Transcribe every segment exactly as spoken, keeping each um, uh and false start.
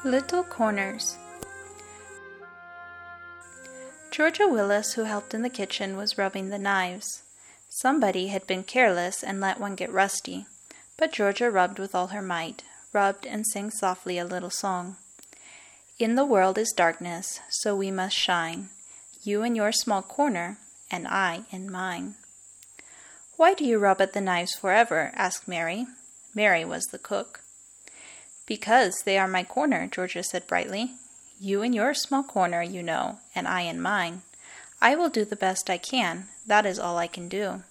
Little Corners. Georgia Willis, who helped in the kitchen, was rubbing the knives. Somebody had been careless and let one get rusty, but Georgia rubbed with all her might, rubbed and sang softly a little song. In the world is darkness, so we must shine, you in your small corner, and I in mine. Why do you rub at the knives forever? Asked Mary. Mary was the cook. Because they are my corner, Georgia said brightly. You in your small corner, you know, and I in mine. I will do the best I can. That is all I can do.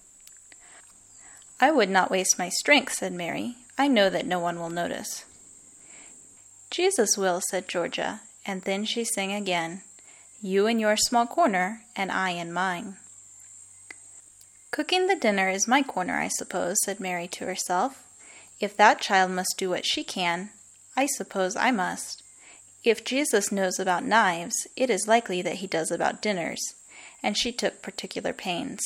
I would not waste my strength, said Mary. I know that no one will notice. Jesus will, said Georgia, and then she sang again. You in your small corner, and I in mine. Cooking the dinner is my corner, I suppose, said Mary to herself. If that child must do what she can, I suppose I must. If Jesus knows about knives, it is likely that he does about dinners, and she took particular pains.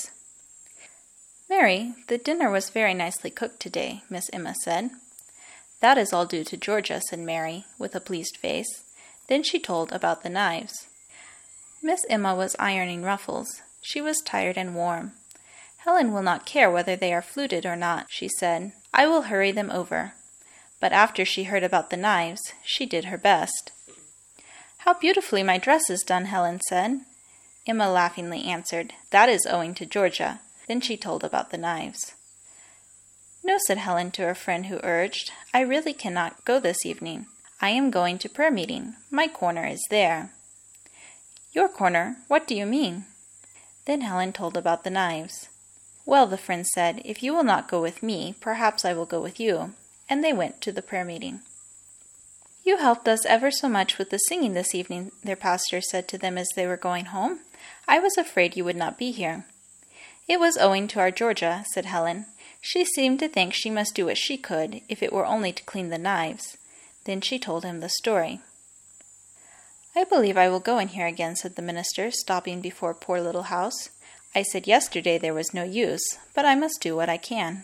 Mary, the dinner was very nicely cooked today, Miss Emma said. That is all due to Georgia, said Mary, with a pleased face. Then she told about the knives. Miss Emma was ironing ruffles. She was tired and warm. Helen will not care whether they are fluted or not, she said. I will hurry them over. But after she heard about the knives, she did her best. How beautifully my dress is done, Helen said. Emma laughingly answered, That is owing to Georgia. Then she told about the knives. No, said Helen to her friend who urged, I really cannot go this evening. I am going to prayer meeting. My corner is there. Your corner? What do you mean? Then Helen told about the knives. Well, the friend said, if you will not go with me, perhaps I will go with you. And they went to the prayer meeting. You helped us ever so much with the singing this evening, their pastor said to them as they were going home. I was afraid you would not be here. It was owing to our Georgia, said Helen. She seemed to think she must do what she could, if it were only to clean the knives. Then she told him the story. I believe I will go in here again, said the minister, stopping before a poor little house. I said yesterday there was no use, but I must do what I can.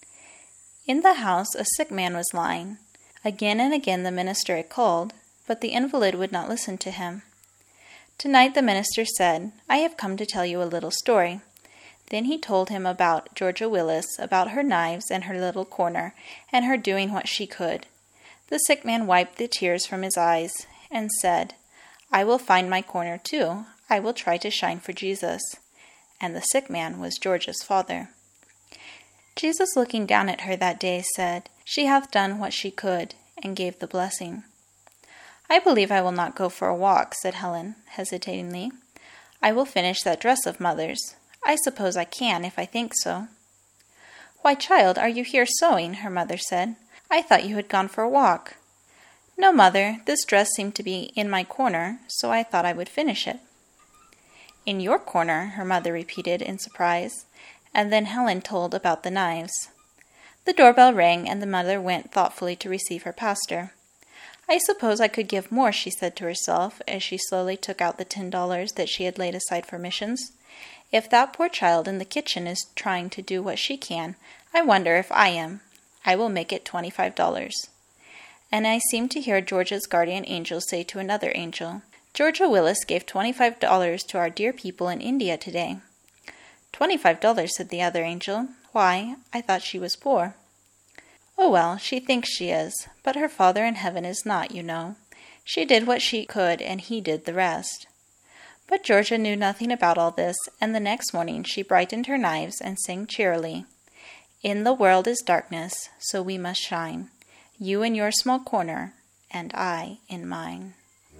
In the house a sick man was lying. Again and again the minister had called, but the invalid would not listen to him. Tonight the minister said, I have come to tell you a little story. Then he told him about Georgia Willis, about her knives and her little corner, and her doing what she could. The sick man wiped the tears from his eyes and said, I will find my corner too. I will try to shine for Jesus. And the sick man was Georgia's father. Jesus, looking down at her that day, said, She hath done what she could, and gave the blessing. I believe I will not go for a walk, said Helen, hesitatingly. I will finish that dress of mother's. I suppose I can, if I think so. Why, child, are you here sewing? Her mother said. I thought you had gone for a walk. No, mother, this dress seemed to be in my corner, so I thought I would finish it. In your corner, her mother repeated in surprise, and then Helen told about the knives. The doorbell rang, and the mother went thoughtfully to receive her pastor. I suppose I could give more, she said to herself, as she slowly took out the ten dollars that she had laid aside for missions. If that poor child in the kitchen is trying to do what she can, I wonder if I am. I will make it twenty-five dollars. And I seemed to hear Georgia's guardian angel say to another angel, Georgia Willis gave twenty-five dollars to our dear people in India today. Twenty-five dollars, said the other angel. Why, I thought she was poor. Oh, well, she thinks she is, but her Father in heaven is not, you know. She did what she could, and he did the rest. But Georgia knew nothing about all this, and the next morning she brightened her knives and sang cheerily, In the world is darkness, so we must shine, you in your small corner, and I in mine.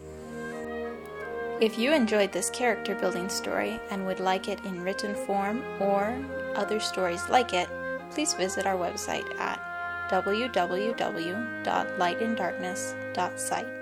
If you enjoyed this character building story and would like it in written form or other stories like it, please visit our website at w w w dot light in darkness dot site.